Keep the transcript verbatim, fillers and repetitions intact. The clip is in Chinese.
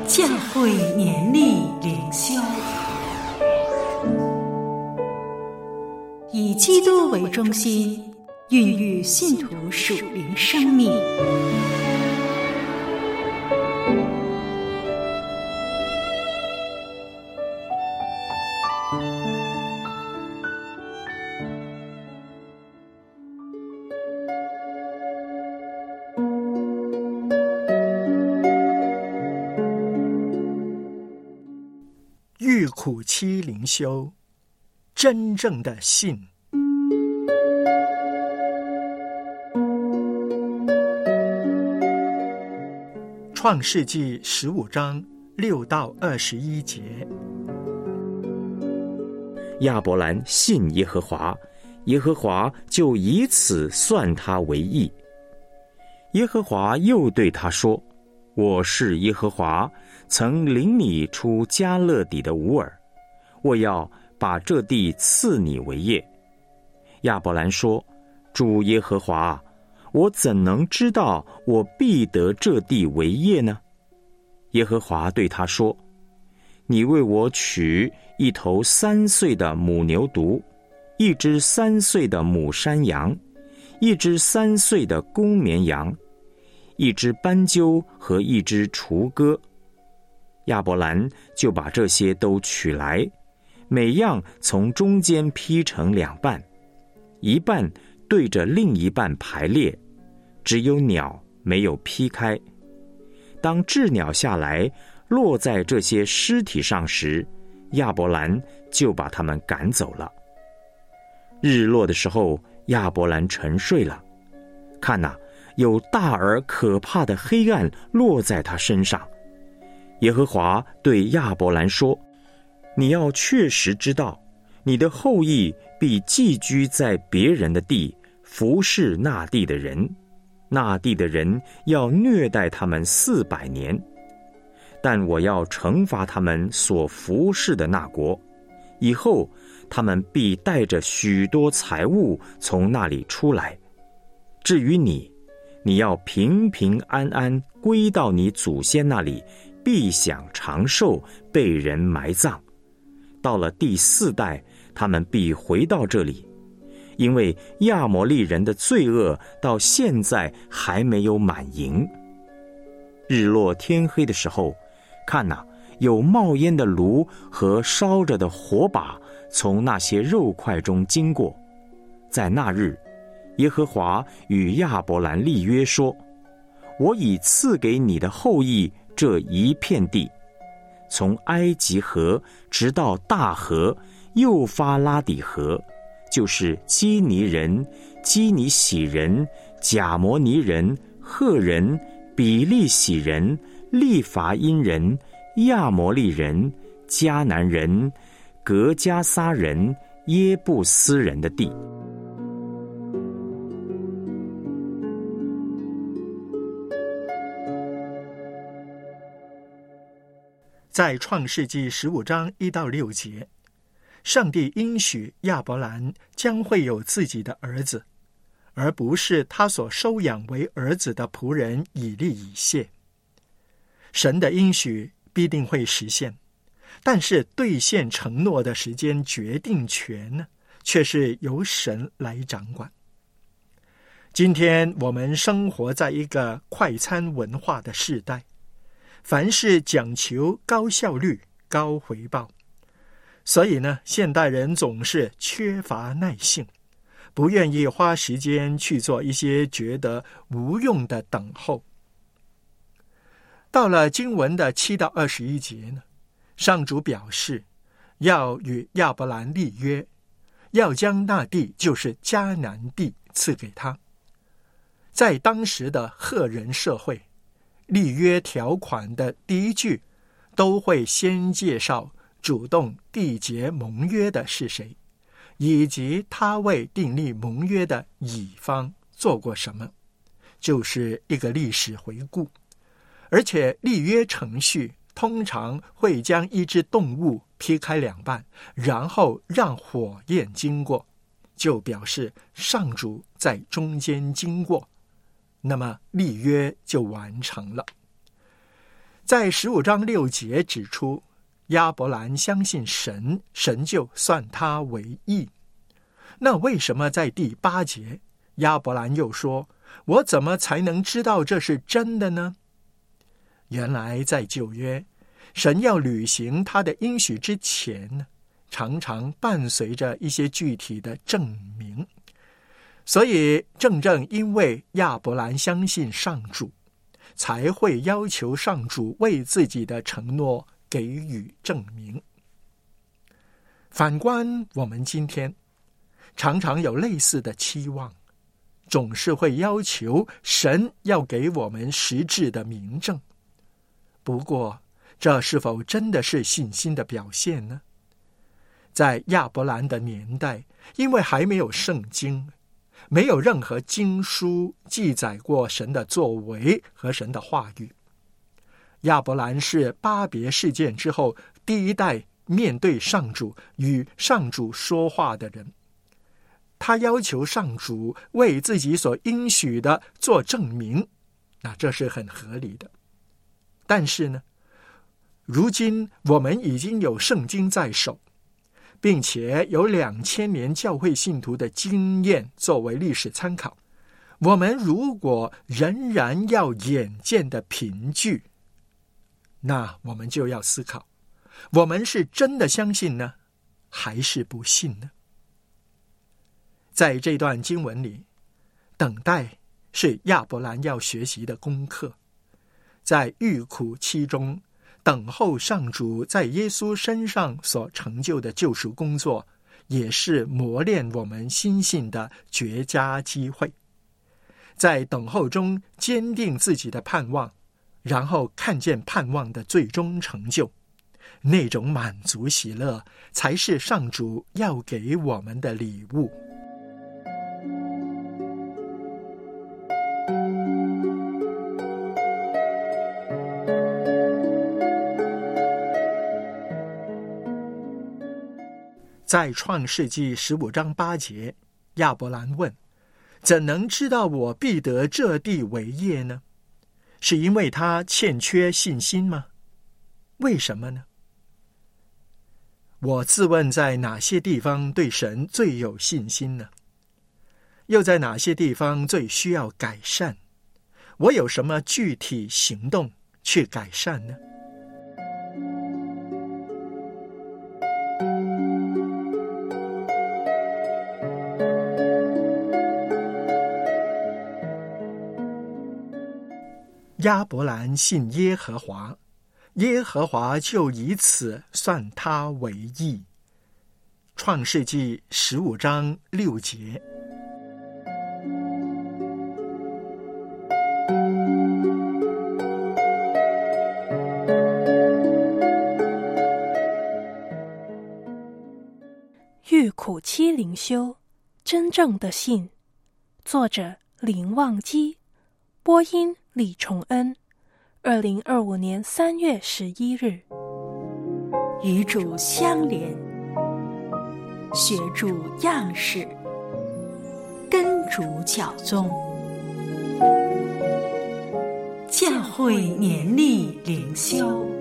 教会年历灵修，以基督为中心，孕育信徒属灵生命。 遇苦期灵修，真正的信。创世纪十五章六到二十一节。 亚伯兰信耶和华，耶和华就以此算他为义。耶和华又对他说：我是耶和华，曾领你出迦勒底的吾尔，我要把这地赐你为业。亚伯兰说：主耶和华，我怎能知道我必得这地为业呢？耶和华对他说：你为我取一头三岁的母牛犊，一只三岁的母山羊，一只三岁的公绵羊，一只斑鸠和一只雏鸽。亚伯兰就把这些都取来，每样从中间劈成两半，一半对着另一半排列，只有鸟没有劈开。当鸷鸟下来落在这些尸体上时，亚伯兰就把他们赶走了。日落的时候，亚伯兰沉睡了，看哪，有大而可怕的黑暗落在他身上。耶和华对亚伯兰说：你要确实知道，你的后裔必寄居在别人的地，服侍那地的人，那地的人要虐待他们四百年。但我要惩罚他们所服侍的那国，以后他们必带着许多财物从那里出来。至于你，你要平平安安归到你祖先那里，必享长寿，被人埋葬。到了第四代，他们必回到这里，因为亚摩利人的罪恶到现在还没有满盈。日落天黑的时候，看哪，有冒烟的炉和烧着的火把从那些肉块中经过。在那日，耶和华与亚伯兰立约说：我已赐给你的后裔这一片地，从埃及河直到大河幼发拉底河，就是基尼人、基尼喜人、贾摩尼人、赫人、比利洗人、利法因人、亚摩利人、迦南人、革迦撒人、耶布斯人的地。 在创世纪十五章一到六节，上帝应许亚伯兰将会有自己的儿子，而不是他所收养为儿子的仆人以利以谢。神的应许必定会实现，但是兑现承诺的时间决定权呢，却是由神来掌管。今天我们生活在一个快餐文化的时代，凡事讲求高效率、高回报，所以呢，现代人总是缺乏耐性，不愿意花时间去做一些觉得无用的等候。到了经文的七到二十一节呢，上主表示要与亚伯兰立约，要将那地，就是迦南地，赐给他。在当时的赫人社会，立约条款的第一句都会先介绍主动缔结盟约的是谁，以及他为订立盟约的乙方做过什么，就是一个历史回顾。而且立约程序通常会将一只动物劈开两半，然后让火焰经过，就表示上主在中间经过，那么立约就完成了。 在十五章六节指出，亚伯兰相信神，神就算他为义。那为什么在第八节，亚伯兰又说，我怎么才能知道这是真的呢？原来在旧约，神要履行他的应许之前，常常伴随着一些具体的证明。所以正正因为亚伯兰相信上主，才会要求上主为自己的承诺给予证明。反观我们今天，常常有类似的期望，总是会要求神要给我们实质的明证。不过，这是否真的是信心的表现呢？在亚伯兰的年代，因为还没有圣经，没有任何经书记载过神的作为和神的话语。亚伯兰是巴别事件之后第一代面对上主与上主说话的人，他要求上主为自己所应许的做证明，那这是很合理的。但是呢，如今我们已经有圣经在手，并且有两千年教会信徒的经验作为历史参考，我们如果仍然要眼见的凭据，那我们就要思考，我们是真的相信呢，还是不信呢？在这段经文里，等待是亚伯兰要学习的功课，在欲苦期中等候上主在耶稣身上所成就的救赎工作，也是磨练我们心性的绝佳机会。在等候中坚定自己的盼望，然后看见盼望的最终成就，那种满足喜乐才是上主要给我们的礼物。在创世纪十五章八节，亚伯兰问，怎能知道我必得这地为业呢？是因为他欠缺信心吗？为什么呢？我自问，在哪些地方对神最有信心呢？又在哪些地方最需要改善？我有什么具体行动去改善呢？亚伯兰信耶和华，耶和华就以此算他为义。创世纪十五章六节。 欲苦期灵修，真正的信。作者林旺基，播音李崇恩，二零二五年三月十一日。 与主相连，学主样式，跟主脚踪。教会年历灵修。